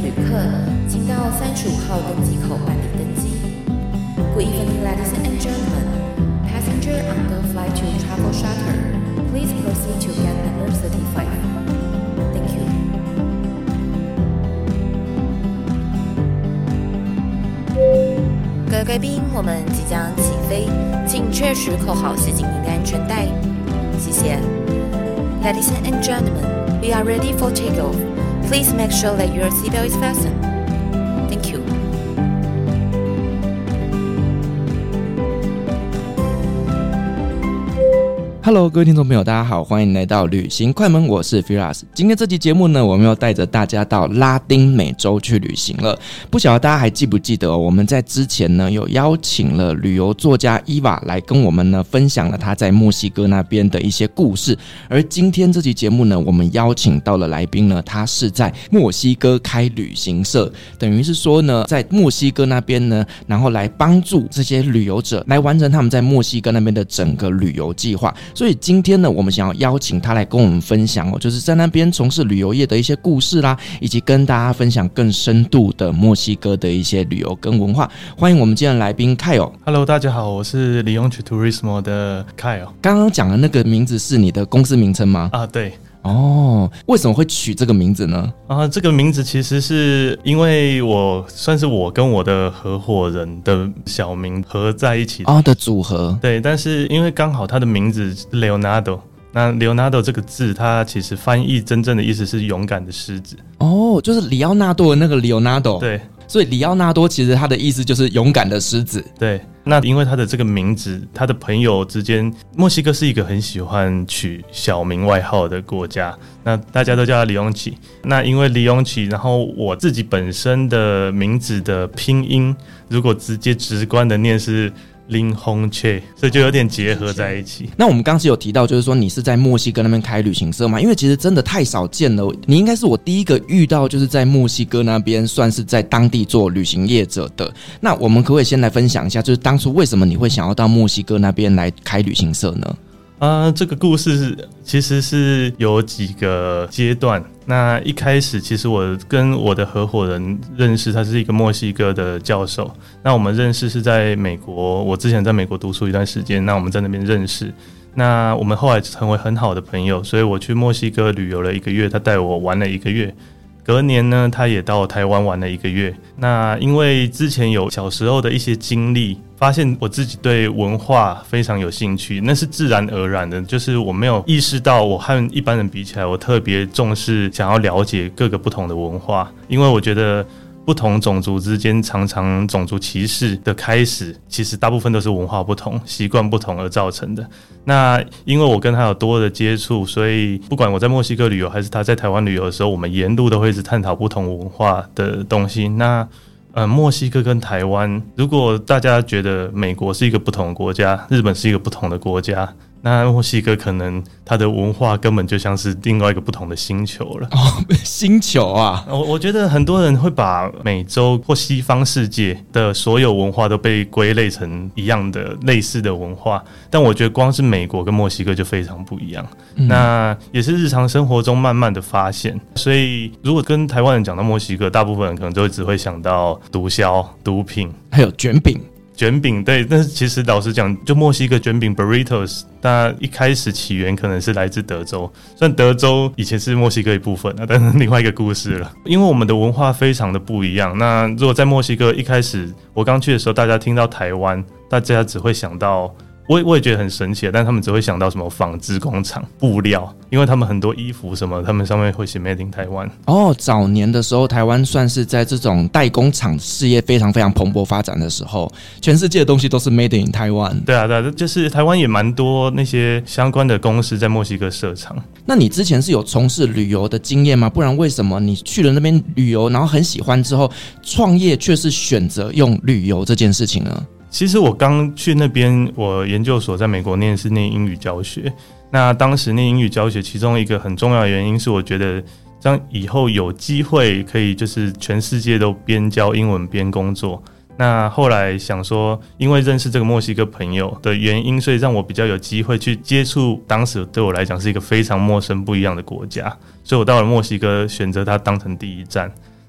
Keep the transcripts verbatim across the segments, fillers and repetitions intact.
旅客，请到三十五号登机口办理登机。Good evening, ladies and gentlemen. Passenger on the flight to Travel Charter, please proceed to gate number thirty-five. Thank you. 各位贵宾，我们即将起飞，请确实扣好系紧您的安全带。谢谢。Ladies and gentlemen, we are ready for takeoff. Please make sure that your seatbelt is fastened. Thank you. Hello， 各位听众朋友，大家好，欢迎来到旅行快门，我是 Firas。今天这期节目呢，我们要带着大家到拉丁美洲去旅行了。不晓得大家还记不记得、哦、我们在之前呢有邀请了旅游作家伊娃来跟我们呢分享了他在墨西哥那边的一些故事。而今天这期节目呢，我们邀请到了来宾呢，他是在墨西哥开旅行社，等于是说呢，在墨西哥那边呢，然后来帮助这些旅游者来完成他们在墨西哥那边的整个旅游计划。所以今天呢，我们想要邀请他来跟我们分享哦，就是在那边从事旅游业的一些故事啦，以及跟大家分享更深度的墨西哥的一些旅游跟文化。欢迎我们今天的来宾 Kyle。Hello， 大家好，我是 Leonchi Turismo 的 Kyle。 刚刚讲的那个名字是你的公司名称吗？ 啊，对。 哦，为什么会取这个名字呢？ 啊，这个名字其实是因为我算是我跟我的合伙人的小名合在一起的哦的组合。 对，但是因为刚好他的名字是 Leonardo， 那 Leonardo 这个字，它其实翻译真正的意思是勇敢的狮子。 哦，就是里奥纳多的那个 Leonardo。 对。 所以里奥纳多其实他的意思就是勇敢的狮子。 对，那因为他的这个名字，他的朋友之间，墨西哥是一个很喜欢取小名外号的国家，那大家都叫他李永启。那因为李永启，然后我自己本身的名字的拼音，如果直接直观的念是林红切，所以就有点结合在一起。 那我们刚刚是有提到，就是说你是在墨西哥那边开旅行社嘛？因为其实真的太少见了，你应该是我第一个遇到，就是在墨西哥那边算是在当地做旅行业者的。那我们可不可以先来分享一下，就是当初为什么你会想要到墨西哥那边来开旅行社呢？ 啊、呃，这个故事其实是有几个阶段。那一开始，其实我跟我的合伙人认识，他是一个墨西哥的教授。那我们认识是在美国，我之前在美国读书一段时间，那我们在那边认识。那我们后来成为很好的朋友，所以我去墨西哥旅游了一个月，他带我玩了一个月。隔年呢，他也到台湾玩了一个月。那因为之前有小时候的一些经历，发现我自己对文化非常有兴趣，那是自然而然的，就是我没有意识到我和一般人比起来，我特别重视想要了解各个不同的文化，因为我觉得不同种族之间常常种族歧视的开始，其实大部分都是文化不同、习惯不同而造成的。那因为我跟他有多的接触，所以不管我在墨西哥旅游还是他在台湾旅游的时候，我们沿路都会一直探讨不同文化的东西。那呃，墨西哥跟台湾，如果大家觉得美国是一个不同的国家，日本是一个不同的国家，那墨西哥可能它的文化根本就像是另外一个不同的星球了。 哦，星球啊！ 我我觉得很多人会把美洲或西方世界的所有文化都被归类成一样的类似的文化，但我觉得光是美国跟墨西哥就非常不一样。嗯、那也是日常生活中慢慢的发现。所以如果跟台湾人讲到墨西哥，大部分人可能都只会想到毒枭、毒品， 还有卷饼。 卷饼对，但是其实老实讲，就墨西哥卷饼 burritos， 那一开始起源可能是来自德州，虽然德州以前是墨西哥一部分，但是另外一个故事了。因为我们的文化非常的不一样。那如果在墨西哥一开始我刚去的时候，大家听到台湾，大家只会想到。我也我也觉得很神奇，但他们只会想到什么纺织工厂、布料，因为他们很多衣服什么，他们上面会写 Made in Taiwan。 哦，早年的时候，台湾算是在这种代工厂事业非常非常蓬勃发展的时候，全世界的东西都是 Made in Taiwan。 对啊，对啊，就是台湾也蛮多那些相关的公司在墨西哥设厂。 那你之前是有从事旅游的经验吗？不然为什么你去了那边旅游，然后很喜欢之后，创业却是选择用旅游这件事情呢？ 其实我刚去那边，我研究所在美国念是念英语教学。那当时念英语教学，其中一个很重要的原因是，我觉得这样以后有机会可以就是全世界都边教英文边工作。那后来想说，因为认识这个墨西哥朋友的原因，所以让我比较有机会去接触当时对我来讲是一个非常陌生不一样的国家，所以我到了墨西哥选择它当成第一站。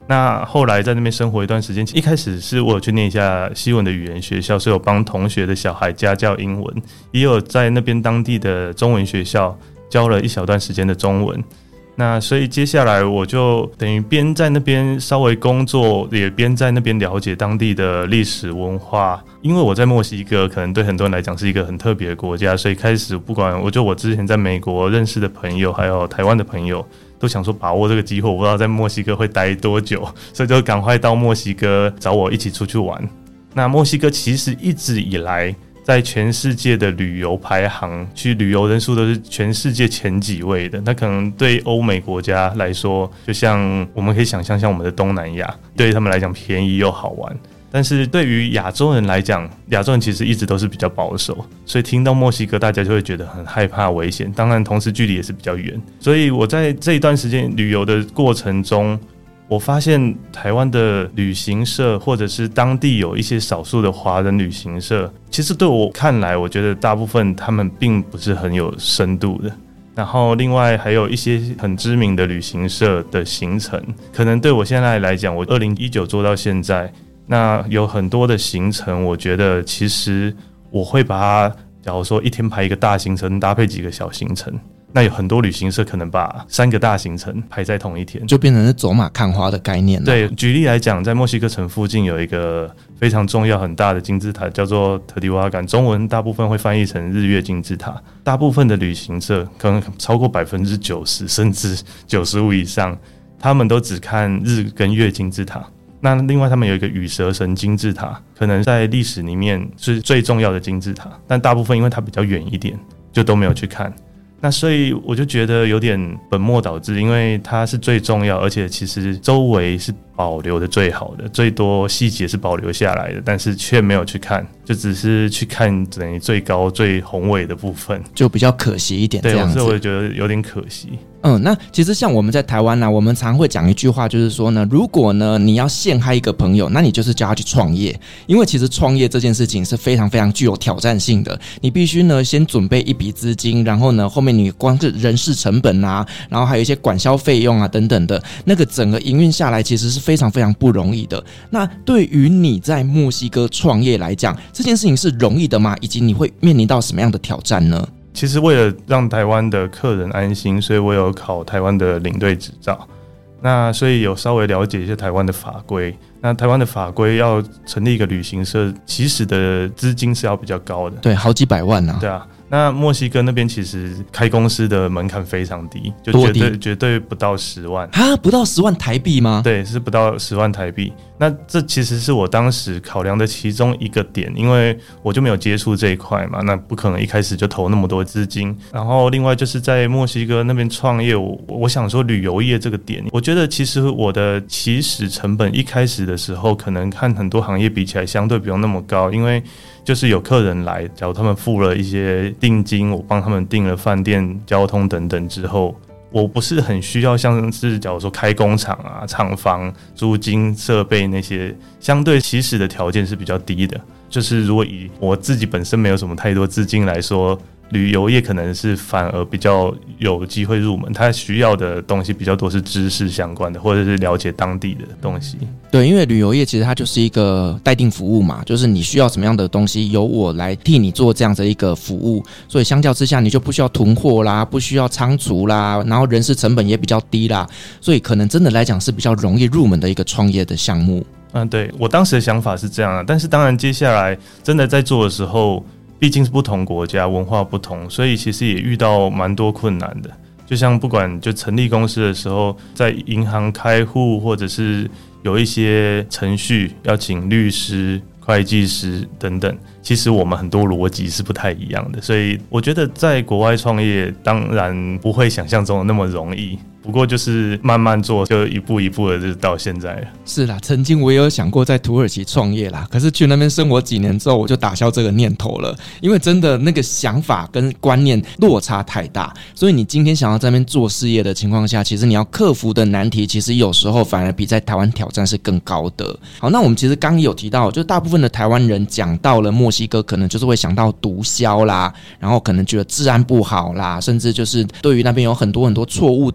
那后来在那边生活一段时间，一开始是我有去念一下西文的语言学校，所以有帮同学的小孩家教英文，也有在那边当地的中文学校教了一小段时间的中文。那所以接下来我就等于边在那边稍微工作，也边在那边了解当地的历史文化。因为我在墨西哥可能对很多人来讲是一个很特别的国家，所以开始不管我就我之前在美国认识的朋友还有台湾的朋友都想说把握这个机会，我不知道在墨西哥会待多久，所以就赶快到墨西哥找我一起出去玩。那墨西哥其实一直以来在全世界的旅游排行，去旅游人数都是全世界前几位的。那可能对欧美国家来说，就像我们可以想象，像我们的东南亚，对他们来讲便宜又好玩。但是对于亚洲人来讲，亚洲人其实一直都是比较保守，所以听到墨西哥，大家就会觉得很害怕、危险。当然，同时距离也是比较远。所以我在这一段时间旅游的过程中，我发现台湾的旅行社或者是当地有一些少数的华人旅行社，其实对我看来，我觉得大部分他们并不是很有深度的。然后另外还有一些很知名的旅行社的行程，可能对我现在来讲，我二零一九做到现在，那有很多的行程，我觉得其实我会把它，假如说一天排一个大行程，搭配几个小行程。那有很多旅行社可能把三个大行程排在同一天， 就变成是走马看花的概念了。 对，举例来讲，在墨西哥城附近有一个非常重要很大的金字塔，叫做特迪瓦干，中文大部分会翻译成日月金字塔。大部分的旅行社可能超过百分之九十甚至九十五以上，他们都只看日跟月金字塔。那另外他们有一个羽蛇神金字塔，可能在历史里面是最重要的金字塔，但大部分因为它比较远一点，就都没有去看。那所以我就觉得有点本末倒置，因为它是最重要，而且其实周围是保留的最好的，最多细节是保留下来的，但是却没有去看，就只是去看等于最高最宏伟的部分， 就比较可惜一点这样子。 对，所以我觉得有点可惜。 嗯，那其实像我们在台湾呢、啊，我们常会讲一句话，就是说呢，如果呢你要陷害一个朋友，那你就是叫他去创业，因为其实创业这件事情是非常非常具有挑战性的，你必须呢先准备一笔资金，然后呢后面你光是人事成本啊，然后还有一些管销费用啊等等的，那个整个营运下来其实是非常非常不容易的。那对于你在墨西哥创业来讲，这件事情是容易的吗？以及你会面临到什么样的挑战呢？ 其实为了让台湾的客人安心，所以我有考台湾的领队执照，那所以有稍微了解一些台湾的法规。那台湾的法规要成立一个旅行社，其实的资金是要比较高的， 对，好几百万啊。 对啊，那墨西哥那边其实开公司的门槛非常低，就绝对绝对不到十万啊，不到十万台币吗？ 对，是不到十万台币。那这其实是我当时考量的其中一个点，因为我就没有接触这一块嘛，那不可能一开始就投那么多资金。然后另外就是在墨西哥那边创业，我我想说旅游业这个点，我觉得其实我的起始成本一开始的时候，可能和很多行业比起来相对不用那么高，因为就是有客人来，假如他们付了一些定金，我帮他们订了饭店、交通等等之后，我不是很需要像是假如说开工厂啊、厂房、租金、设备那些相对起始的条件是比较低的。就是如果以我自己本身没有什么太多资金来说，旅游业可能是反而比较有机会入门，它需要的东西比较多是知识相关的，或者是了解当地的东西。 对，因为旅游业其实它就是一个待定服务嘛，就是你需要什么样的东西，由我来替你做这样的一个服务，所以相较之下，你就不需要囤货啦，不需要仓储啦，然后人事成本也比较低啦，所以可能真的来讲是比较容易入门的一个创业的项目。 嗯，对，我当时的想法是这样的，但是当然接下来真的在做的时候，毕竟是不同国家，文化不同，所以其实也遇到蛮多困难的。就像不管就成立公司的时候，在银行开户，或者是有一些程序要请律师、会计师等等，其实我们很多逻辑是不太一样的。所以我觉得在国外创业，当然不会想象中的那么容易。不过就是慢慢做，就一步一步的就到现在了。 是啦，曾经我也有想过在土耳其创业啦，可是去那边生活几年之后，我就打消这个念头了，因为真的那个想法跟观念落差太大，所以你今天想要在那边做事业的情况下，其实你要克服的难题，其实有时候反而比在台湾挑战是更高的。好，那我们其实刚刚有提到，就大部分的台湾人讲到了墨西哥，可能就是会想到毒枭啦，然后可能觉得治安不好啦，甚至就是对于那边有很多很多错误的一些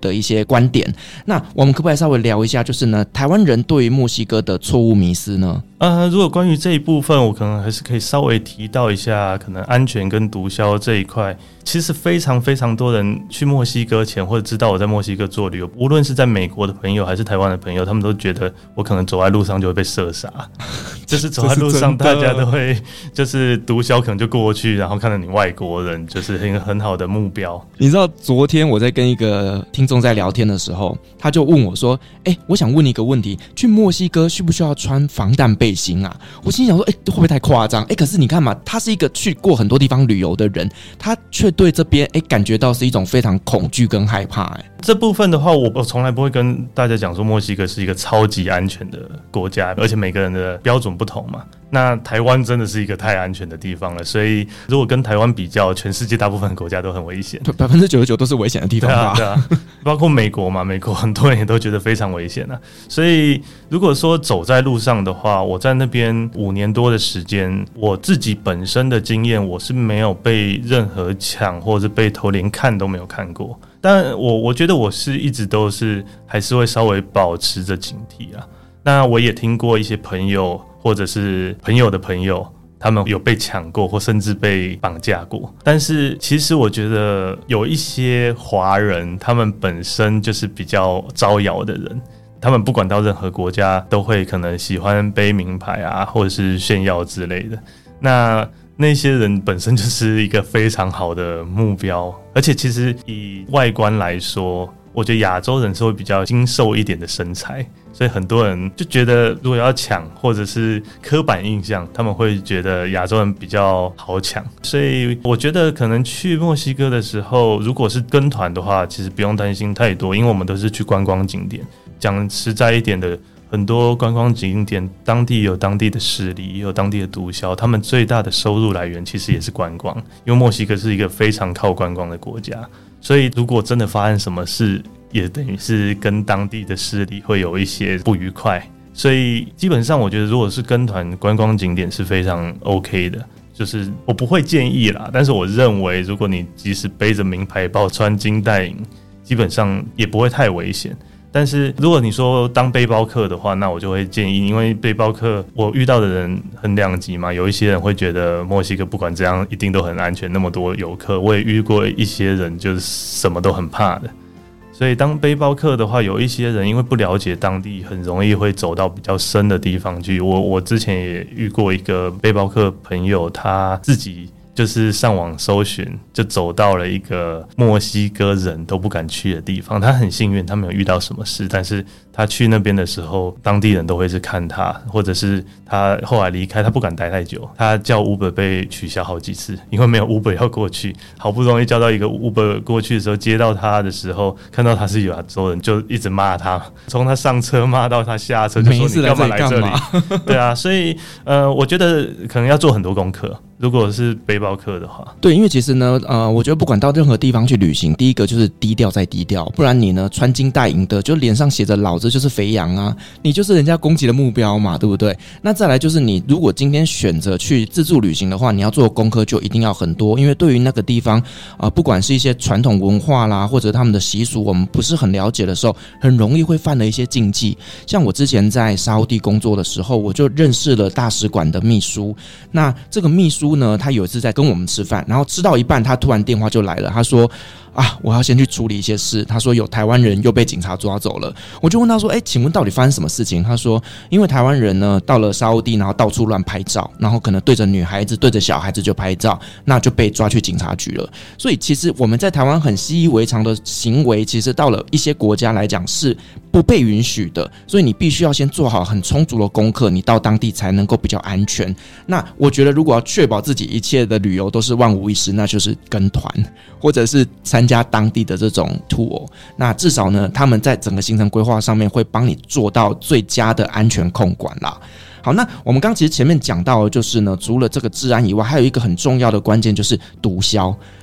些观点。那我们可不可以稍微聊一下，就是呢，台湾人对于墨西哥的错误迷思呢？ 呃，如果关于这一部分，我可能还是可以稍微提到一下，可能安全跟毒枭这一块，其实非常非常多人去墨西哥前，或者知道我在墨西哥做旅游，无论是在美国的朋友还是台湾的朋友，他们都觉得我可能走在路上就会被射杀，就是走在路上大家都会，就是毒枭可能就过去，然后看到你外国人，就是一个很好的目标。 你知道昨天我在跟一个听众在聊天的时候，他就问我说：“哎、欸，我想问你一个问题，去墨西哥需不需要穿防弹背心啊？”我心想说：“哎、欸，会不会太夸张？哎、欸，可是你看嘛，他是一个去过很多地方旅游的人，他却对这边哎、欸、感觉到是一种非常恐惧跟害怕、欸。”哎， 这部分的话，我我从来不会跟大家讲说墨西哥是一个超级安全的国家，而且每个人的标准不同嘛。那台湾真的是一个太安全的地方了，所以如果跟台湾比较，全世界大部分国家都很危险， 百分之九十九都是危险的地方吧？ 对啊，对啊，包括美国嘛，美国很多人也都觉得非常危险啊。所以如果说走在路上的话，我在那边五年多的时间，我自己本身的经验，我是没有被任何抢或者被偷，连看都没有看过。但我我觉得我是一直都是还是会稍微保持着警惕啊。那我也听过一些朋友或者是朋友的朋友，他们有被抢过或甚至被绑架过。但是其实我觉得有一些华人，他们本身就是比较招摇的人，他们不管到任何国家都会可能喜欢背名牌啊，或者是炫耀之类的。那那些人本身就是一个非常好的目标，而且其实以外观来说，我觉得亚洲人是会比较精瘦一点的身材，所以很多人就觉得如果要抢，或者是刻板印象，他们会觉得亚洲人比较好抢。所以我觉得可能去墨西哥的时候，如果是跟团的话，其实不用担心太多，因为我们都是去观光景点。讲实在一点的，很多观光景点当地有当地的势力，也有当地的毒枭，他们最大的收入来源其实也是观光，因为墨西哥是一个非常靠观光的国家，所以如果真的发生什么事，也等于是跟当地的势力会有一些不愉快。所以基本上我觉得如果是跟团观光景点是非常 OK 的，就是我不会建议啦，但是我认为如果你即使背着名牌包穿金戴银，基本上也不会太危险。但是如果你说当背包客的话，那我就会建议，因为背包客我遇到的人很两极嘛，有一些人会觉得墨西哥不管怎样一定都很安全，那么多游客，我也遇过一些人就是什么都很怕的。所以当背包客的话，有一些人因为不了解当地，很容易会走到比较深的地方去。我我之前也遇过一个背包客朋友，他自己就是上网搜寻，就走到了一个墨西哥人都不敢去的地方。他很幸运，他没有遇到什么事，但是他去那边的时候，当地人都会去看他，或者是他后来离开，他不敢待太久。他叫 Uber 被取消好几次，因为没有 Uber 要过去。好不容易叫到一个 Uber 过去的时候，接到他的时候，看到他是亚洲人，就一直骂他，从他上车骂到他下车，就说你干嘛来这里？对啊，所以呃，我觉得可能要做很多功课。如果是背包客的话， 对，因为其实呢，呃，我觉得不管到任何地方去旅行，第一个就是低调再低调，不然你呢穿金戴银的，就脸上写着老子就是肥羊啊，你就是人家攻击的目标嘛，对不对？那再来就是你如果今天选择去自助旅行的话，你要做的功课就一定要很多，因为对于那个地方啊、呃，不管是一些传统文化啦，或者他们的习俗，我们不是很了解的时候，很容易会犯了一些禁忌。像我之前在沙烏地工作的时候，我就认识了大使馆的秘书，那这个秘书呢，他有一次在跟我们吃饭，然后吃到一半，他突然电话就来了，他说啊，我要先去处理一些事。他说有台湾人又被警察抓走了。我就问他说，哎，请问到底发生什么事情？他说，因为台湾人呢到了沙烏地，然后到处乱拍照，然后可能对着女孩子、对着小孩子就拍照，那就被抓去警察局了。所以其实我们在台湾很习以为常的行为，其实到了一些国家来讲是不被允许的。所以你必须要先做好很充足的功课，你到当地才能够比较安全。那我觉得如果要确保自己一切的旅游都是万无一失，那就是跟团或者是参加当地的这种 tour。那至少呢，他们在整个行程规划上面会帮你做到最佳的安全控管啦。好，那我们刚刚其实前面讲到的就是呢，除了这个治安以外，还有一个很重要的关键就是毒枭。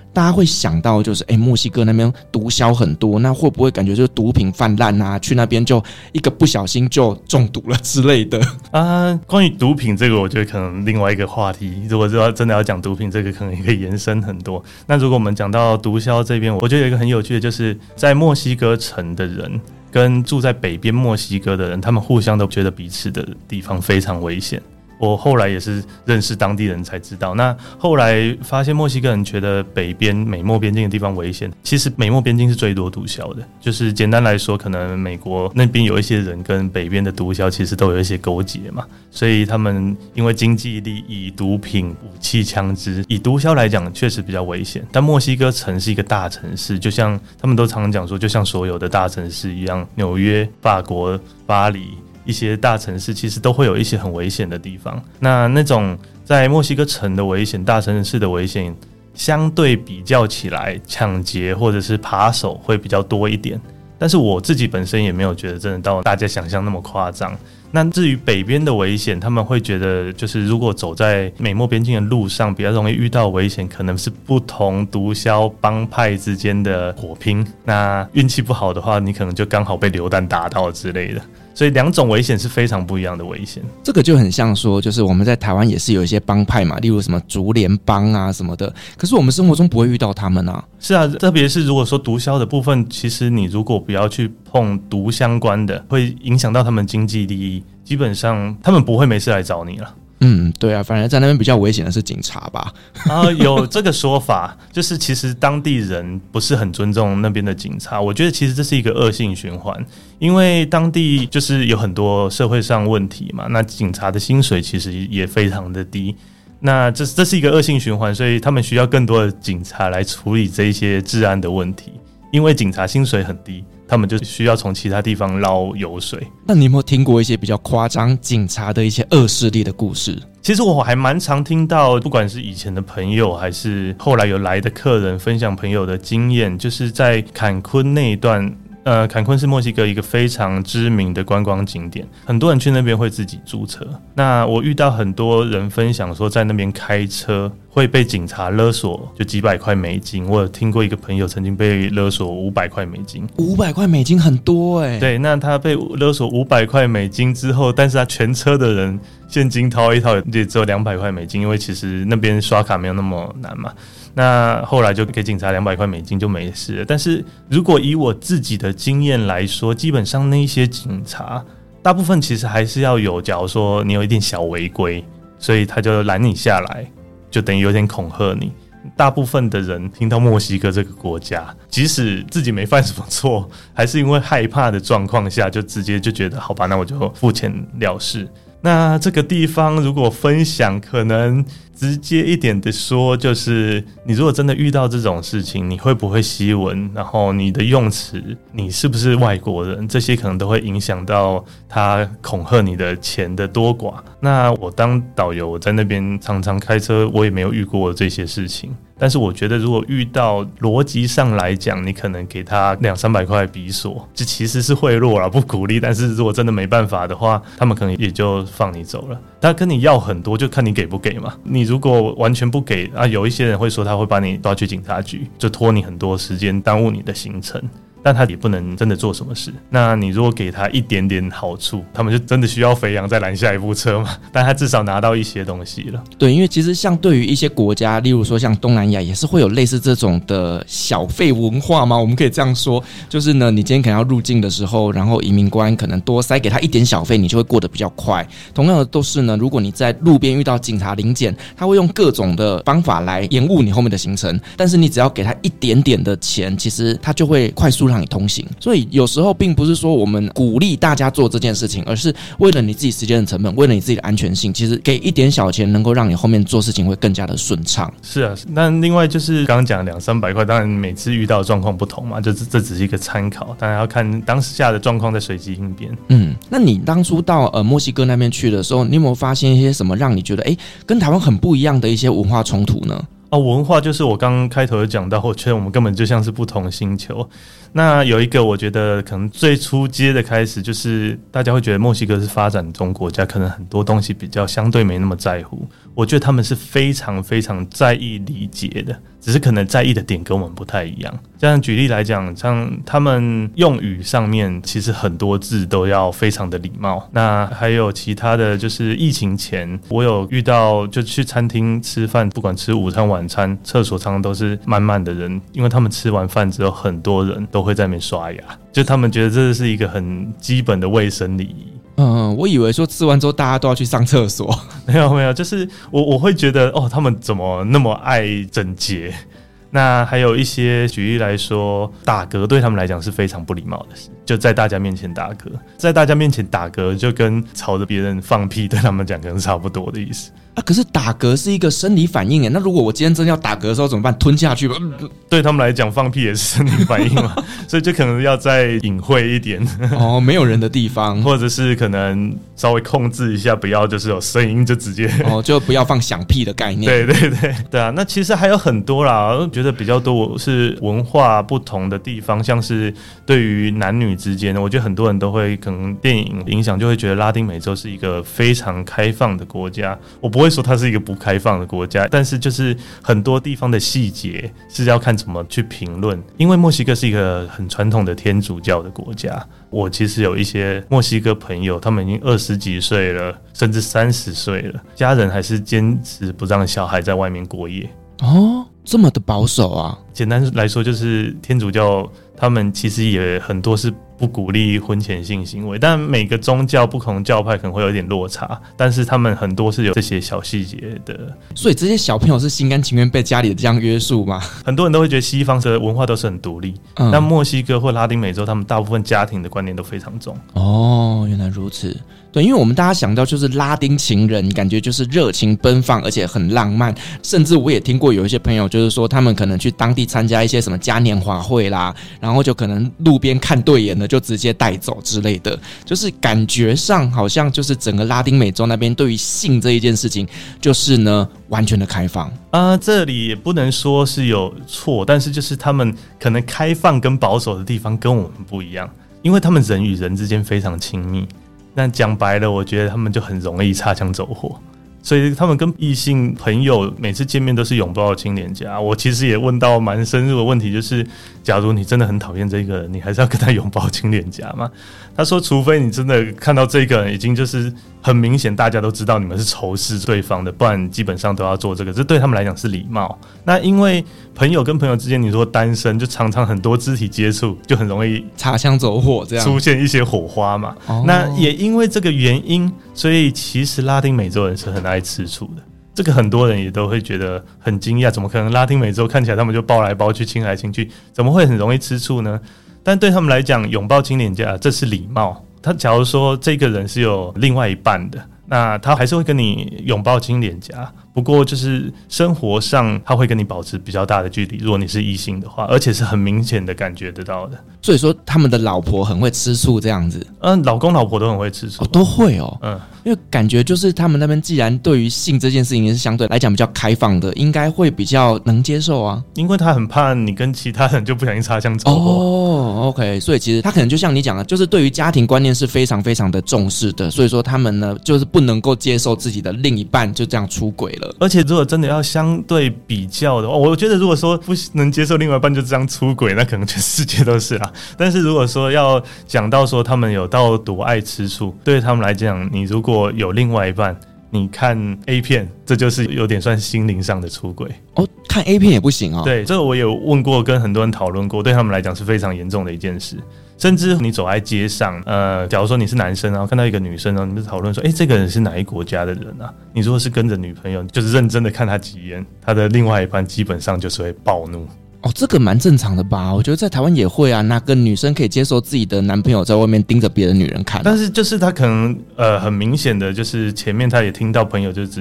大家会想到就是，哎，墨西哥那边毒枭很多，那会不会感觉就是毒品泛滥啊？去那边就一个不小心就中毒了之类的啊？关于毒品这个，我觉得可能另外一个话题，如果要真的要讲毒品，这个可能也可以延伸很多。那如果我们讲到毒枭这边，我觉得有一个很有趣的，就是在墨西哥城的人跟住在北边墨西哥的人，他们互相都觉得彼此的地方非常危险。我后来也是认识当地人才知道，那后来发现墨西哥人觉得北边美墨边境的地方危险，其实美墨边境是最多毒枭的，就是简单来说，可能美国那边有一些人跟北边的毒枭其实都有一些勾结嘛，所以他们因为经济利益、毒品、武器、枪支，以毒枭来讲确实比较危险。但墨西哥城是一个大城市，就像他们都常讲说，就像所有的大城市一样，纽约、法国、巴黎。一些大城市其实都会有一些很危险的地方，那那种在墨西哥城的危险、大城市的危险，相对比较起来，抢劫或者是扒手会比较多一点。但是我自己本身也没有觉得真的到大家想象那么夸张。那至于北边的危险，他们会觉得就是如果走在美墨边境的路上，比较容易遇到危险，可能是不同毒枭帮派之间的火拼。那运气不好的话，你可能就刚好被流弹打到之类的。所以两种危险是非常不一样的危险。 这个就很像说，就是我们在台湾也是有一些帮派嘛，例如什么竹联帮啊什么的，可是我们生活中不会遇到他们啊。 是啊，特别是如果说毒枭的部分，其实你如果不要去碰毒相关的，会影响到他们经济利益，基本上他们不会没事来找你了。 嗯，对啊，反而在那边比较危险的是警察吧？ 啊，有这个说法，就是其实当地人不是很尊重那边的警察。我觉得其实这是一个恶性循环，因为当地就是有很多社会上问题嘛，那警察的薪水其实也非常的低。那这这是一个恶性循环，所以他们需要更多的警察来处理这一些治安的问题。因为警察薪水很低，他们就需要从其他地方捞油水。 那你有没有听过一些比较夸张警察的一些恶势力的故事？ 其实我还蛮常听到，不管是以前的朋友还是后来有来的客人分享朋友的经验，就是在坎昆那一段。呃，坎昆是墨西哥一个非常知名的观光景点，很多人去那边会自己租车。那我遇到很多人分享说，在那边开车会被警察勒索，就几百块美金。我有听过一个朋友曾经被勒索五百块美金， 五百块美金很多哎、欸。 对，那他被勒索五百块美金之后，但是他全车的人现金掏一掏也只有两百块美金，因为其实那边刷卡没有那么难嘛。那后来就给警察两百块美金就没事了。但是如果以我自己的经验来说，基本上那些警察大部分其实还是要有，假如说你有一点小违规，所以他就拦你下来，就等于有点恐吓你。大部分的人听到墨西哥这个国家，即使自己没犯什么错，还是因为害怕的状况下，就直接就觉得好吧，那我就付钱了事。那这个地方如果分享，可能直接一点的说，就是你如果真的遇到这种事情，你会不会西文，然后你的用词，你是不是外国人，这些可能都会影响到他恐吓你的钱的多寡。那我当导游，我在那边常常开车，我也没有遇过这些事情。但是我觉得如果遇到，逻辑上来讲，你可能给他两三百块比索，这其实是贿赂啦，不鼓励。但是如果真的没办法的话，他们可能也就放你走了。他跟你要很多，就看你给不给嘛。你如果完全不给啊，有一些人会说他会把你抓去警察局，就拖你很多时间，耽误你的行程。但他也不能真的做什么事。那你如果给他一点点好处，他们就真的需要肥羊再拦下一部车嘛？但他至少拿到一些东西了。 对，因为其实像对于一些国家，例如说像东南亚，也是会有类似这种的小费文化吗？我们可以这样说，就是呢，你今天可能要入境的时候，然后移民官可能多塞给他一点小费，你就会过得比较快。同样的都是呢，如果你在路边遇到警察临检，他会用各种的方法来延误你后面的行程，但是你只要给他一点点的钱，其实他就会快速让你通行。所以有时候并不是说我们鼓励大家做这件事情，而是为了你自己时间的成本，为了你自己的安全性，其实给一点小钱能够让你后面做事情会更加的顺畅。 是啊，那另外就是刚刚讲两三百块，当然每次遇到的状况不同嘛，就这只是一个参考，当然要看当下的状况再随机应变。 嗯，那你当初到呃墨西哥那边去的时候，你有没有发现一些什么让你觉得哎跟台湾很不一样的一些文化冲突呢？ 哦，文化就是我刚刚开头有讲到，我觉得我们根本就像是不同星球。那有一个我觉得可能最初阶的开始，就是大家会觉得墨西哥是发展中国家，可能很多东西比较相对没那么在乎。我觉得他们是非常非常在意礼节的，只是可能在意的点跟我们不太一样。这样举例来讲，像他们用语上面，其实很多字都要非常的礼貌。那还有其他的就是疫情前，我有遇到就去餐厅吃饭，不管吃午餐晚餐，厕所常常都是满满的人，因为他们吃完饭之后，很多人都会在那边刷牙，就他们觉得这是一个很基本的卫生礼仪。 嗯，我以为说吃完之后大家都要去上厕所， 没有没有，就是我我会觉得哦，他们怎么那么爱整洁？那还有一些举例来说，打嗝对他们来讲是非常不礼貌的事，就在大家面前打嗝，在大家面前打嗝就跟朝着别人放屁对他们讲可能差不多的意思。 啊，可是打嗝是一个生理反应耶，那如果我今天真要打嗝的时候怎么办？吞下去吧。 对他们来讲，放屁也是生理反应嘛，所以就可能要再隐晦一点。 哦，没有人的地方， 或者是可能稍微控制一下，不要就是有声音就直接哦，就不要放响屁的概念。 对对对对啊，那其实还有很多啦，我觉得比较多是文化不同的地方，像是对于男女之间，我觉得很多人都会可能电影影响，就会觉得拉丁美洲是一个非常开放的国家。我不会说它是一个不开放的国家，但是就是很多地方的细节是要看怎么去评论。因为墨西哥是一个很传统的天主教的国家，我其实有一些墨西哥朋友，他们已经二十几岁了，甚至三十岁了，家人还是坚持不让小孩在外面过夜。 哦，这么的保守啊？ 简单来说，就是天主教他们其实也很多是不鼓励婚前性行为，但每个宗教不同教派可能会有点落差，但是他们很多是有这些小细节的。 所以这些小朋友是心甘情愿被家里这样约束吗？ 很多人都会觉得西方的文化都是很独立，嗯，但墨西哥或拉丁美洲，他们大部分家庭的观念都非常重。 哦，原来如此。对，因为我们大家想到就是拉丁情人，感觉就是热情奔放，而且很浪漫。甚至我也听过有一些朋友，就是说他们可能去当地参加一些什么嘉年华会啦，然后就可能路边看对眼了，就直接带走之类的。就是感觉上好像就是整个拉丁美洲那边对于性这一件事情，就是呢完全的开放啊、呃。这里也不能说是有错，但是就是他们可能开放跟保守的地方跟我们不一样，因为他们人与人之间非常亲密。但讲白了，我觉得他们就很容易擦枪走火，所以他们跟异性朋友每次见面都是拥抱亲脸颊。我其实也问到蛮深入的问题，就是假如你真的很讨厌这个人，你还是要跟他拥抱亲脸颊吗？他说除非你真的看到这个人已经就是很明显大家都知道你们是仇视对方的，不然基本上都要做这个，这对他们来讲是礼貌。那因为朋友跟朋友之间，你说单身就常常很多肢体接触，就很容易擦枪走火，这样出现一些火花嘛、哦、那也因为这个原因，所以其实拉丁美洲人是很爱吃醋的。这个很多人也都会觉得很惊讶，怎么可能拉丁美洲看起来他们就抱来抱去亲来亲去，怎么会很容易吃醋呢？但对他们来讲，拥抱亲脸颊这是礼貌。他假如说这个人是有另外一半的，那他还是会跟你拥抱亲脸颊，不过就是生活上他会跟你保持比较大的距离，如果你是异性的话，而且是很明显的感觉得到的。 所以说他们的老婆很会吃醋这样子。 嗯，老公老婆都很会吃醋、 哦、都会哦。 嗯， 因为感觉就是他们那边既然对于性这件事情是相对来讲比较开放的，应该会比较能接受啊。 因为他很怕你跟其他人就不小心擦枪走火。 哦 OK， 所以其实他可能就像你讲的，就是对于家庭观念是非常非常的重视的，所以说他们呢就是不能够接受自己的另一半就这样出轨了。 而且如果真的要相对比较的话，我觉得如果说不能接受另外一半就这样出轨，那可能全世界都是啦。但是如果说要讲到说他们有到多爱吃醋，对他们来讲，你如果有另外一半，你看 A 片，这就是有点算心灵上的出轨哦。看 A 片也不行哦。 对，这个我有问过，跟很多人讨论过，对他们来讲是非常严重的一件事。甚至你走在街上，呃，假如说你是男生，然后看到一个女生，然后你们讨论说，哎、欸，这个人是哪一国家的人啊？你如果是跟着女朋友，就是认真的看他几眼，他的另外一半基本上就是会暴怒。 哦，这个蛮正常的吧？我觉得在台湾也会啊，哪个女生可以接受自己的男朋友在外面盯着别的女人看、啊？ 但是就是他可能呃很明显的就是前面他也听到朋友就只是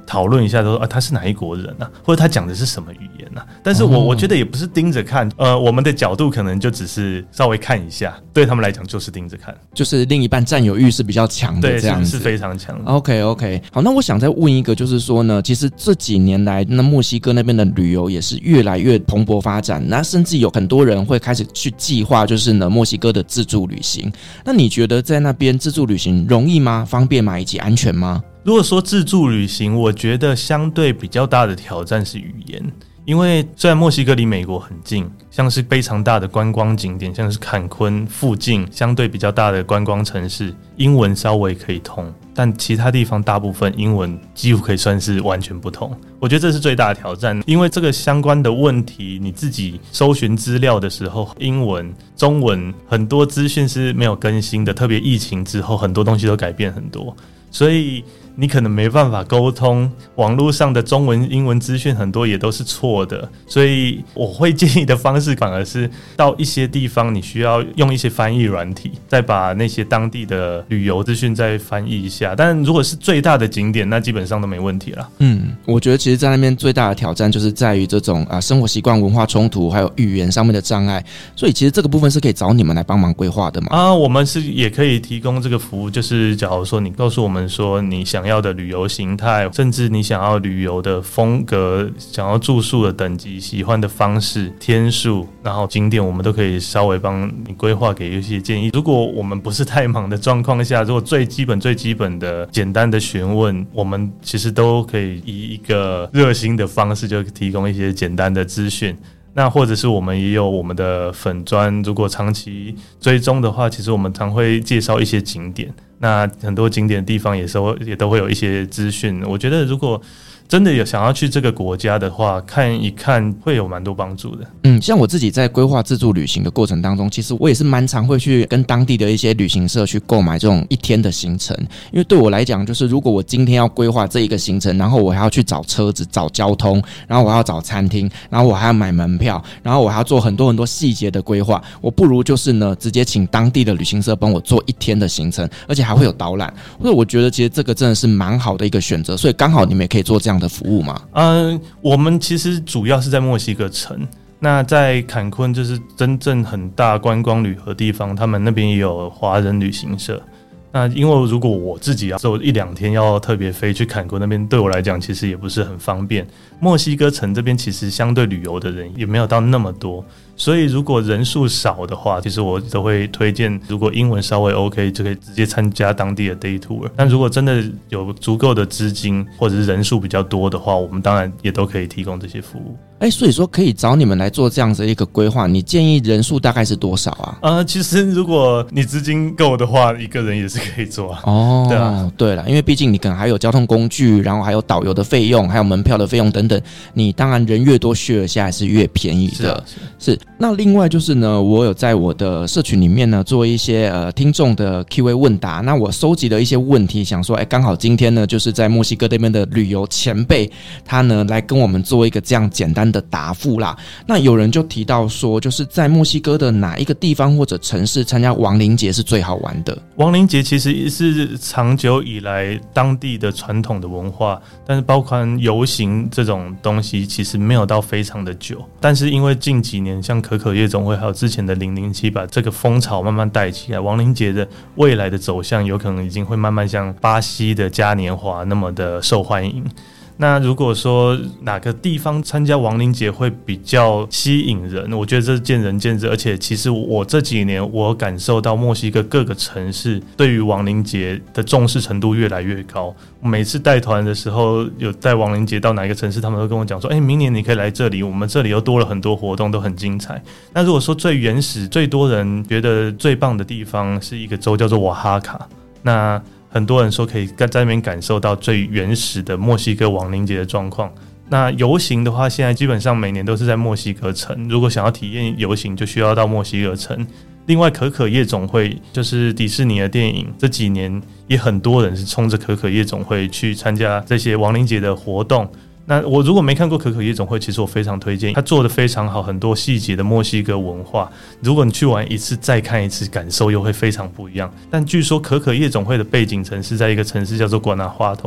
讨论一下说啊他是哪一国人啊，或者他讲的是什么语言啊。但是我、哦、我觉得也不是盯着看，呃，我们的角度可能就只是稍微看一下，对他们来讲就是盯着看， 就是另一半占有欲是比较强的这样子， 对，是, 是非常强的。 OK OK， 好，那我想再问一个，就是说呢，其实这几年来那墨西哥那边的旅游也是越来越蓬勃发展，那甚至有很多人会开始去计划就是呢墨西哥的自助旅行。那你觉得在那边自助旅行容易吗？方便吗？以及安全吗？ 如果说自助旅行，我觉得相对比较大的挑战是语言，因为虽然墨西哥离美国很近，像是非常大的观光景点，像是坎昆附近相对比较大的观光城市，英文稍微可以通，但其他地方大部分英文几乎可以算是完全不通。我觉得这是最大的挑战，因为这个相关的问题，你自己搜寻资料的时候，英文、中文很多资讯是没有更新的，特别疫情之后，很多东西都改变很多，所以你可能没办法沟通，网络上的中文英文资讯很多也都是错的，所以我会建议的方式反而是到一些地方你需要用一些翻译软体，再把那些当地的旅游资讯再翻译一下。但如果是最大的景点，那基本上都没问题啦。 嗯，我觉得其实在那边最大的挑战就是在于这种啊生活习惯、文化冲突，还有语言上面的障碍，所以其实这个部分是可以找你们来帮忙规划的嘛。 啊，我们是也可以提供这个服务，就是假如说你告诉我们说你想要的旅游形态，甚至你想要旅游的风格，想要住宿的等级，喜欢的方式、天数，然后景点，我们都可以稍微帮你规划，给一些建议。如果我们不是太忙的状况下，如果最基本最基本的简单的询问，我们其实都可以以一个热心的方式就提供一些简单的资讯。那或者是我们也有我们的粉专，如果长期追踪的话，其实我们常会介绍一些景点，那很多景点的地方也是也都会有一些资讯。我觉得如果真的有想要去这个国家的话，看一看会有蛮多帮助的。 嗯，像我自己在规划自助旅行的过程当中，其实我也是蛮常会去跟当地的一些旅行社去购买这种一天的行程，因为对我来讲，就是如果我今天要规划这一个行程，然后我还要去找车子、找交通，然后我还要找餐厅，然后我还要买门票，然后我还要做很多很多细节的规划，我不如就是呢直接请当地的旅行社帮我做一天的行程，而且还会有导览，所以我觉得其实这个真的是蛮好的一个选择，所以刚好你们也可以做这样的服务吗？ 嗯，我们其实主要是在墨西哥城，那在坎昆就是真正很大观光旅游的地方，他们那边也有华人旅行社。那因为如果我自己要走一两天要特别飞去坎昆那边，对我来讲其实也不是很方便。墨西哥城这边其实相对旅游的人也没有到那么多，所以如果人数少的话，其实我都会推荐，如果英文稍微 OK 就可以直接参加当地的 day tour。但如果真的有足够的资金或者是人数比较多的话，我们当然也都可以提供这些服务。 哎，所以说可以找你们来做这样子的一个规划，你建议人数大概是多少啊？ 呃，其实如果你资金够的话，一个人也是可以做啊。 哦， 对啊， 对了，因为毕竟你可能还有交通工具，然后还有导游的费用，还有门票的费用等等，你当然人越多 share 下来是越便宜的。 是啊， 是。是。那另外就是呢，我有在我的社群里面呢做一些呃听众的 Q A 问答，那我收集了一些问题，想说，哎，刚好今天呢就是在墨西哥那边的旅游前辈，他呢来跟我们做一个这样简单的答复啦。那有人就提到说，就是在墨西哥的哪一个地方或者城市参加亡灵节是最好玩的？ 亡灵节其实是长久以来当地的传统的文化，但是包括游行这种东西其实没有到非常的久，但是因为近几年像可可夜总会还有之前的零零七把这个风潮慢慢带起来，亡灵节的未来的走向有可能已经会慢慢像巴西的嘉年华那么的受欢迎。那如果说哪个地方参加亡灵节会比较吸引人，我觉得这是见仁见智，而且其实我这几年我感受到墨西哥各个城市对于亡灵节的重视程度越来越高。每次带团的时候有在亡灵节到哪一个城市，他们都跟我讲说，哎，明年你可以来这里，我们这里又多了很多活动，都很精彩。那如果说最原始最多人觉得最棒的地方是一个州叫做瓦哈卡，那很多人说可以在那边感受到最原始的墨西哥亡灵节的状况。那游行的话，现在基本上每年都是在墨西哥城，如果想要体验游行就需要到墨西哥城。另外可可夜总会就是迪士尼的电影，这几年也很多人是冲着可可夜总会去参加这些亡灵节的活动。那我如果没看过可可夜总会，其实我非常推荐，他做得非常好，很多细节的墨西哥文化，如果你去玩一次再看一次，感受又会非常不一样。但据说可可夜总会的背景城市在一个城市叫做瓜纳华托，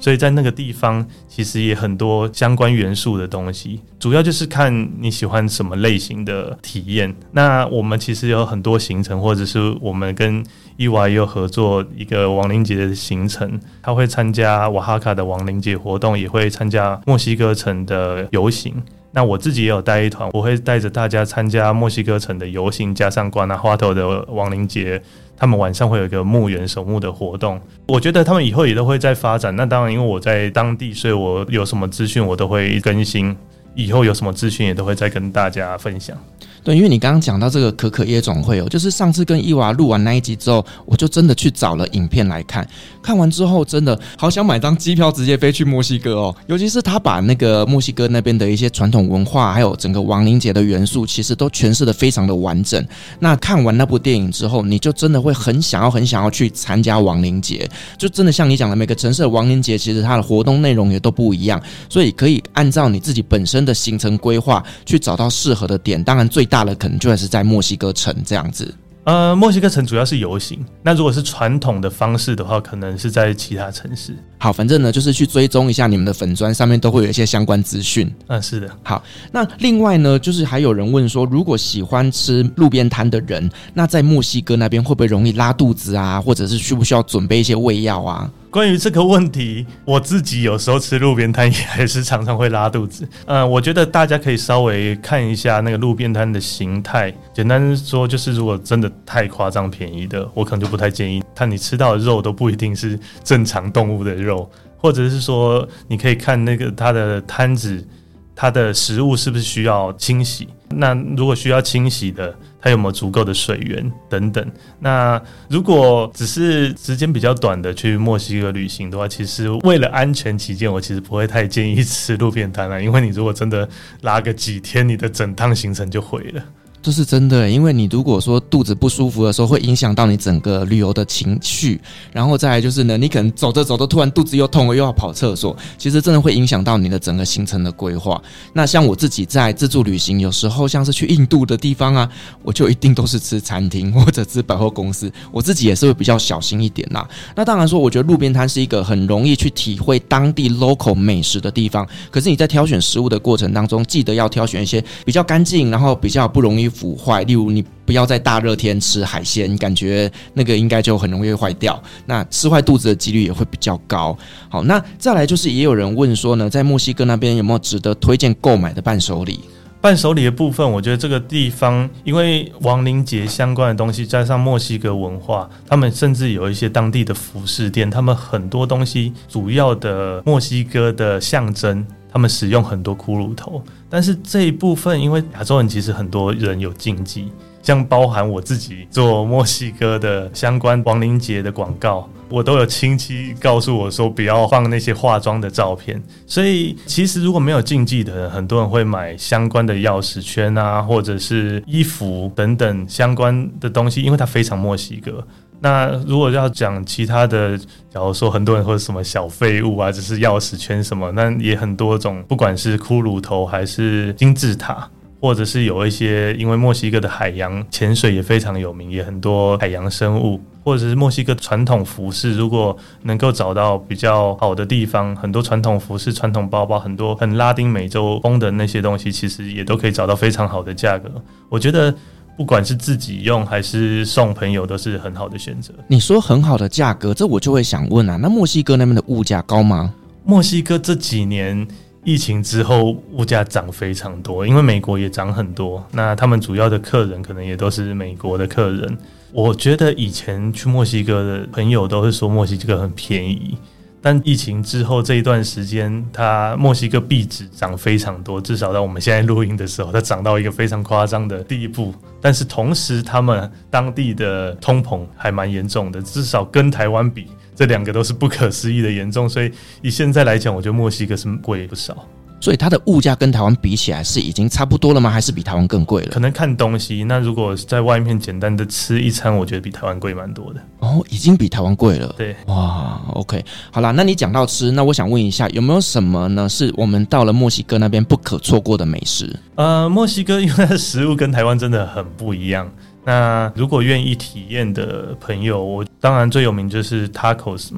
所以在那个地方其实也很多相关元素的东西，主要就是看你喜欢什么类型的体验。那我们其实有很多行程，或者是我们跟伊娃也有合作一个亡灵节的行程，他会参加瓦哈卡的亡灵节活动，也会参加墨西哥城的游行。那我自己也有带一团，我会带着大家参加墨西哥城的游行，加上瓜纳花头的亡灵节，他们晚上会有一个墓园守墓的活动。我觉得他们以后也都会再发展。那当然因为我在当地，所以我有什么资讯我都会更新，以后有什么资讯也都会再跟大家分享。 对，因为你刚刚讲到这个可可夜总会哦，就是上次跟伊娃录完那一集之后，我就真的去找了影片来看，看完之后真的好想买张机票直接飞去墨西哥哦。尤其是他把那个墨西哥那边的一些传统文化，还有整个亡灵节的元素，其实都诠释得非常的完整。那看完那部电影之后，你就真的会很想要、很想要去参加亡灵节。就真的像你讲的，每个城市的亡灵节其实它的活动内容也都不一样，所以可以按照你自己本身的行程规划去找到适合的点。当然最大的可能就还是在墨西哥城这样子。 呃，墨西哥城主要是游行，那如果是传统的方式的话，可能是在其他城市。 好，反正呢就是去追踪一下你们的粉专，上面都会有一些相关资讯。 嗯，是的。 好，那另外呢，就是还有人问说，如果喜欢吃路边摊的人，那在墨西哥那边会不会容易拉肚子啊，或者是需不需要准备一些胃药啊？ 关于这个问题，我自己有时候吃路边摊也还是常常会拉肚子。呃，我觉得大家可以稍微看一下那个路边摊的形态。简单说，就是如果真的太夸张便宜的，我可能就不太建议。看你吃到的肉都不一定是正常动物的肉，或者是说你可以看那个它的摊子，它的食物是不是需要清洗。那如果需要清洗的，它有没有足够的水源等等。那如果只是时间比较短的去墨西哥旅行的话，其实为了安全起见，我其实不会太建议吃路边摊啦，因为你如果真的拉个几天，你的整趟行程就毁了。 这是真的，因为你如果说肚子不舒服的时候，会影响到你整个旅游的情绪，然后再来就是呢，你可能走着走着突然肚子又痛了，又要跑厕所，其实真的会影响到你的整个行程的规划。那像我自己在自助旅行，有时候像是去印度的地方啊，我就一定都是吃餐厅或者吃百货公司，我自己也是会比较小心一点啦。那当然说，我觉得路边摊是一个很容易去体会当地 local 美食的地方，可是你在挑选食物的过程当中，记得要挑选一些比较干净，然后比较不容易腐坏，例如你不要在大热天吃海鲜，感觉那个应该就很容易会坏掉，那吃坏肚子的几率也会比较高。好，那再来就是也有人问说呢，在墨西哥那边有没有值得推荐购买的伴手礼？ 伴手礼的部分，我觉得这个地方因为亡灵节相关的东西，加上墨西哥文化，他们甚至有一些当地的服饰店，他们很多东西主要的墨西哥的象征，他们使用很多骷髅头。但是这一部分，因为亚洲人其实很多人有禁忌，像包含我自己做墨西哥的相关亡灵节的广告，我都有亲戚告诉我说不要放那些化妆的照片。所以其实如果没有禁忌的人，很多人会买相关的钥匙圈啊，或者是衣服等等相关的东西，因为它非常墨西哥。那如果要讲其他的，假如说很多人会什么小废物啊，就是钥匙圈什么，那也很多种，不管是骷髅头还是金字塔，或者是有一些，因为墨西哥的海洋潜水也非常有名，也很多海洋生物，或者是墨西哥传统服饰，如果能够找到比较好的地方，很多传统服饰、传统包包，很多很拉丁美洲风的那些东西，其实也都可以找到非常好的价格。我觉得不管是自己用还是送朋友，都是很好的选择。 你说很好的价格，这我就会想问啊，那墨西哥那边的物价高吗？ 墨西哥这几年疫情之后物价涨非常多，因为美国也涨很多，那他们主要的客人可能也都是美国的客人。我觉得以前去墨西哥的朋友都是说墨西哥很便宜，但疫情之后这一段时间，它墨西哥币值涨非常多，至少到我们现在录音的时候，它涨到一个非常夸张的地步。但是同时，他们当地的通膨还蛮严重的，至少跟台湾比，这两个都是不可思议的严重。所以以现在来讲，我觉得墨西哥是贵不少。 所以它的物价跟台湾比起来是已经差不多了吗？还是比台湾更贵了？ 可能看东西，那如果在外面简单的吃一餐，我觉得比台湾贵蛮多的。 哦，已经比台湾贵了。 对， 哇 ，OK， 好啦，那你讲到吃，那我想问一下，有没有什么呢？是我们到了墨西哥那边不可错过的美食？ 呃，墨西哥因为它的食物跟台湾真的很不一样。那如果愿意体验的朋友，我当然最有名就是 tacos 嘛。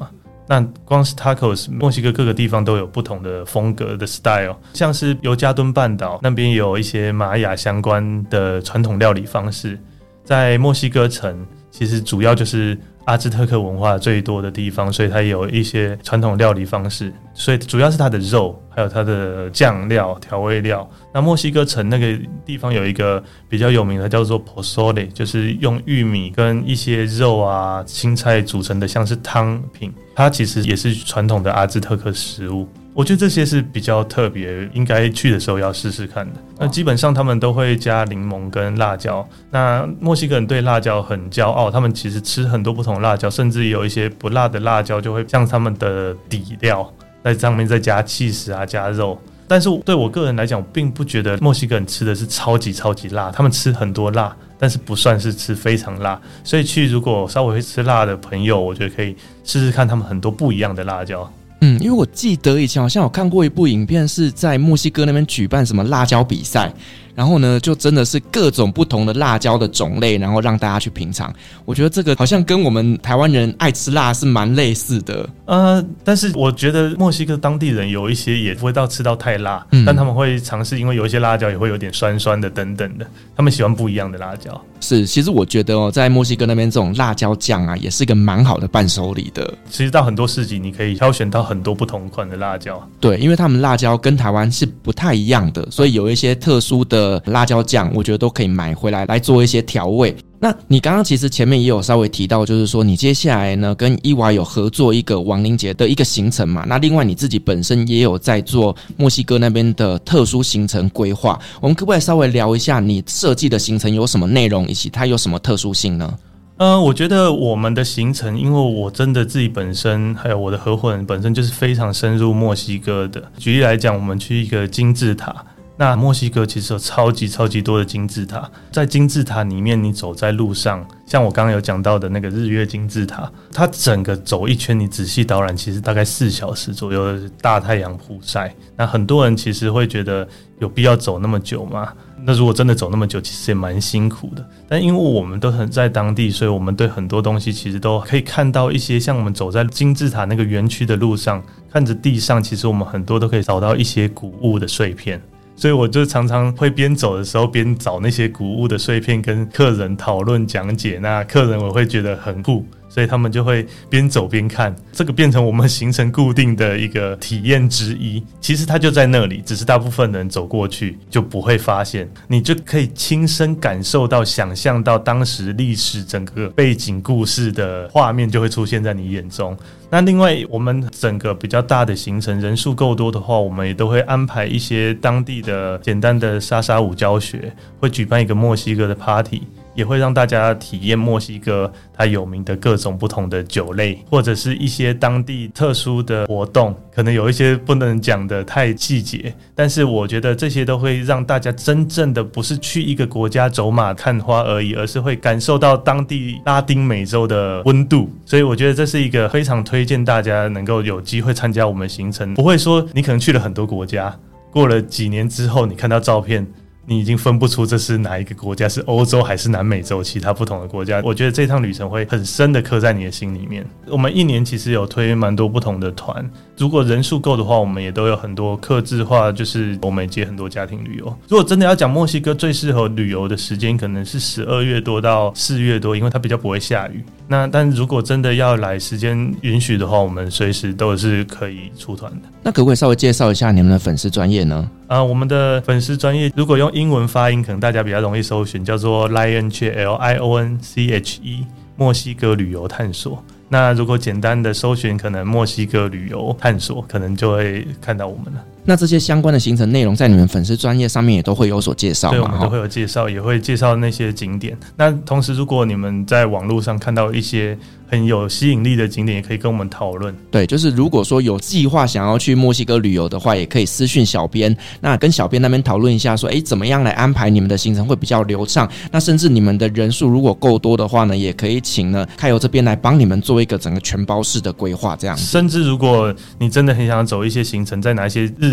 那光是 tacos， 墨西哥各个地方都有不同的风格的 style， 像是尤加敦半岛那边有一些玛雅相关的传统料理方式，在墨西哥城其实主要就是阿兹特克文化最多的地方，所以它也有一些传统料理方式，所以主要是它的肉还有它的酱料调味料。那墨西哥城那个地方有一个比较有名的叫做 pozole， 就是用玉米跟一些肉啊青菜组成的像是汤品，它其实也是传统的阿兹特克食物。我觉得这些是比较特别，应该去的时候要试试看的。那基本上他们都会加柠檬跟辣椒。那墨西哥人对辣椒很骄傲，他们其实吃很多不同的辣椒，甚至有一些不辣的辣椒就会像他们的底料，在上面再加起司啊，加肉。但是对我个人来讲，我并不觉得墨西哥人吃的是超级超级辣，他们吃很多辣，但是不算是吃非常辣。所以去如果稍微会吃辣的朋友，我觉得可以试试看他们很多不一样的辣椒。 嗯，因为我记得以前好像有看过一部影片，是在墨西哥那边举办什么辣椒比赛，然后呢就真的是各种不同的辣椒的种类，然后让大家去品尝。我觉得这个好像跟我们台湾人爱吃辣是蛮类似的。 呃，但是我觉得墨西哥当地人有一些也不会到吃到太辣，嗯，但他们会尝试，因为有一些辣椒也会有点酸酸的等等的，他们喜欢不一样的辣椒。 是，其实我觉得哦，在墨西哥那边这种辣椒酱啊，也是一个蛮好的伴手礼的。 其实到很多市集，你可以挑选到很多不同款的辣椒。 对，因为他们辣椒跟台湾是不太一样的，所以有一些特殊的辣椒酱，我觉得都可以买回来来做一些调味。那你刚刚其实前面也有稍微提到，就是说你接下来呢跟伊娃有合作一个亡灵节的一个行程嘛，那另外你自己本身也有在做墨西哥那边的特殊行程规划，我们可不可以稍微聊一下你设计的行程有什么内容，以及它有什么特殊性呢？ 呃，我觉得我们的行程，因为我真的自己本身还有我的合伙人本身就是非常深入墨西哥的。举例来讲，我们去一个金字塔，那墨西哥其实有超级超级多的金字塔，在金字塔里面你走在路上，像我刚刚有讲到的那个日月金字塔，它整个走一圈你仔细导览其实大概四小时左右的大太阳曝晒，那很多人其实会觉得有必要走那么久吗？那如果真的走那么久，其实也蛮辛苦的。但因为我们都很在当地，所以我们对很多东西其实都可以看到一些，像我们走在金字塔那个园区的路上，看着地上，其实我们很多都可以找到一些古物的碎片。所以我就常常会边走的时候边找那些古物的碎片跟客人讨论讲解，那客人我会觉得很酷，所以他们就会边走边看，这个变成我们行程固定的一个体验之一。其实它就在那里，只是大部分人走过去就不会发现，你就可以亲身感受到想象到当时历史整个背景故事的画面就会出现在你眼中。那另外我们整个比较大的行程人数够多的话，我们也都会安排一些当地的简单的莎莎舞教学，会举办一个墨西哥的 party，也会让大家体验墨西哥它有名的各种不同的酒类，或者是一些当地特殊的活动，可能有一些不能讲的太细节，但是我觉得这些都会让大家真正的不是去一个国家走马看花而已，而是会感受到当地拉丁美洲的温度。所以我觉得这是一个非常推荐大家能够有机会参加我们行程，不会说你可能去了很多国家，过了几年之后你看到照片你已经分不出这是哪一个国家，是欧洲还是南美洲其他不同的国家。我觉得这趟旅程会很深的刻在你的心里面。我们一年其实有推蛮多不同的团，如果人数够的话，我们也都有很多客制化，就是我们也接很多家庭旅游。如果真的要讲墨西哥最适合旅游的时间，可能是十二月多到四月多，因为它比较不会下雨。那但如果真的要来，时间允许的话，我们随时都是可以出团的。 那可不可以稍微介绍一下你们的粉丝专页呢？ 啊、呃，我们的粉丝专页如果用英文发音，可能大家比较容易搜寻，叫做 Lionche L I O N C H E 墨西哥旅游探索。那如果简单的搜寻，可能墨西哥旅游探索，可能就会看到我们了。 那这些相关的行程内容在你们粉丝专页上面也都会有所介绍吗？ 对，我们都会有介绍，也会介绍那些景点。那同时如果你们在网络上看到一些很有吸引力的景点，也可以跟我们讨论。 对，就是如果说有计划想要去墨西哥旅游的话，也可以私讯小编，那跟小编那边讨论一下说，诶，怎么样来安排你们的行程会比较流畅。那甚至你们的人数如果够多的话呢，也可以请呢开游这边来帮你们做一个整个全包式的规划这样。 甚至如果你真的很想走一些行程，在哪一些日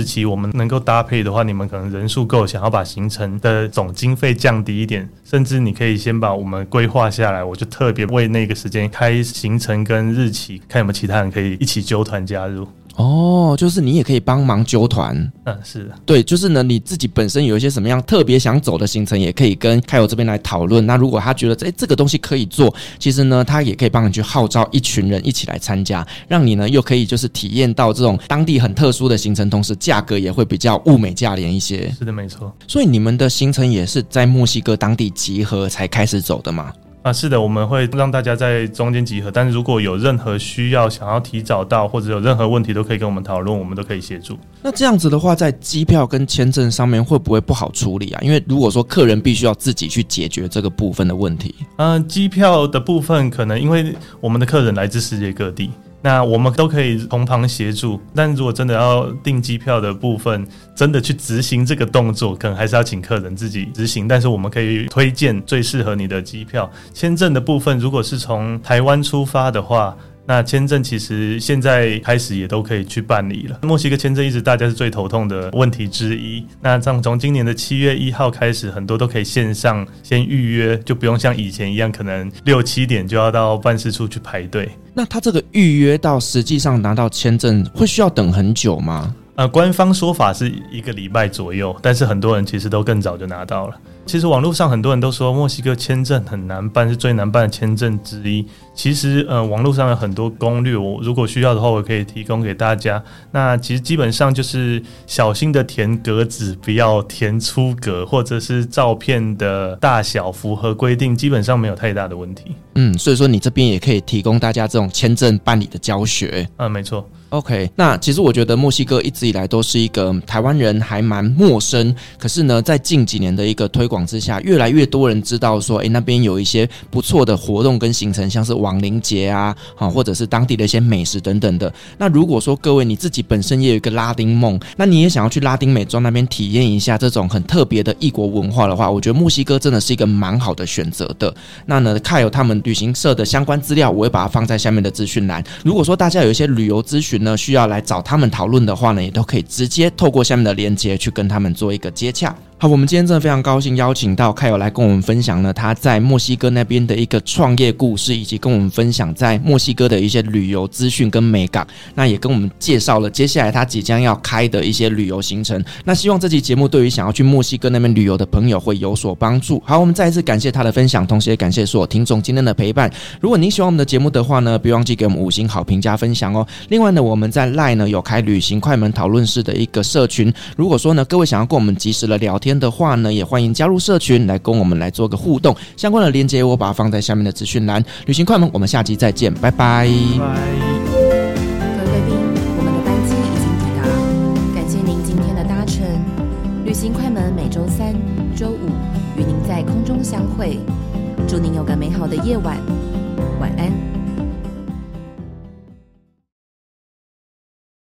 日期我们能够搭配的话，你们可能人数够，想要把行程的总经费降低一点，甚至你可以先把我们规划下来，我就特别为那个时间开行程跟日期，看有没有其他人可以一起揪团加入。 哦，就是你也可以帮忙揪团。 嗯，是的， 对，就是呢，你自己本身有一些什么样特别想走的行程，也可以跟凯友这边来讨论。那如果他觉得哎这个东西可以做，其实呢，他也可以帮你去号召一群人一起来参加，让你呢又可以就是体验到这种当地很特殊的行程，同时价格也会比较物美价廉一些。 是的，没错。 所以你们的行程也是在墨西哥当地集合才开始走的吗？ 啊，是的，我们会让大家在中间集合，但是如果有任何需要想要提早到，或者有任何问题都可以跟我们讨论，我们都可以协助。 那这样子的话，在机票跟签证上面会不会不好处理啊？因为如果说客人必须要自己去解决这个部分的问题。 嗯，机票的部分可能因为我们的客人来自世界各地，那我们都可以从旁协助，但如果真的要订机票的部分，真的去执行这个动作，可能还是要请客人自己执行，但是我们可以推荐最适合你的机票。签证的部分，如果是从台湾出发的话，那签证其实现在开始也都可以去办理了。墨西哥签证一直大家是最头痛的问题之一，那从今年的七月一号开始，很多都可以线上先预约，就不用像以前一样可能六七点就要到办事处去排队。 那他这个预约到实际上拿到签证会需要等很久吗？ 呃，官方说法是一个礼拜左右，但是很多人其实都更早就拿到了。其实网络上很多人都说墨西哥签证很难办，是最难办的签证之一。其实呃，网络上有很多攻略，我如果需要的话，我可以提供给大家。那其实基本上就是小心的填格子，不要填粗格，或者是照片的大小符合规定，基本上没有太大的问题。 嗯，所以说你这边也可以提供大家这种签证办理的教学。 嗯，没错。 OK， 那其实我觉得墨西哥一直以来都是一个台湾人还蛮陌生，可是呢，在近几年的一个推广之下，越来越多人知道说，哎，那边有一些不错的活动跟行程，像是亡灵节啊，或者是当地的一些美食等等的。那如果说各位你自己本身也有一个拉丁梦，那你也想要去拉丁美洲那边体验一下这种很特别的异国文化的话，我觉得墨西哥真的是一个蛮好的选择的。那呢，凯友他们旅行社的相关资料，我会把它放在下面的资讯栏。如果说大家有一些旅游咨询呢，需要来找他们讨论的话呢，也都可以直接透过下面的连结去跟他们做一个接洽。好，我们今天真的非常高兴邀请到凯友来跟我们分享呢他在墨西哥那边的一个创业故事，以及跟我们分享在墨西哥的一些旅游资讯跟美感，那也跟我们介绍了接下来他即将要开的一些旅游行程。那希望这期节目对于想要去墨西哥那边旅游的朋友会有所帮助。好，我们再一次感谢他的分享，同时也感谢所有听众今天的陪伴。如果您喜欢我们的节目的话呢，别忘记给我们五星好评加分享哦。另外呢，我们在 LINE 呢有开旅行快门讨论室的一个社群，如果说呢各位想要跟我们及时的聊天的话呢，也欢迎加入社群来跟我们来做个互动。相关的连结我把它放在下面的资讯栏。旅行快门，我们下集再见，拜拜。 拜。 各位贵宾，我们的班机已经抵达，感谢您今天的搭乘。旅行快门每周三、周五与您在空中相会，祝您有个美好的夜晚，晚安。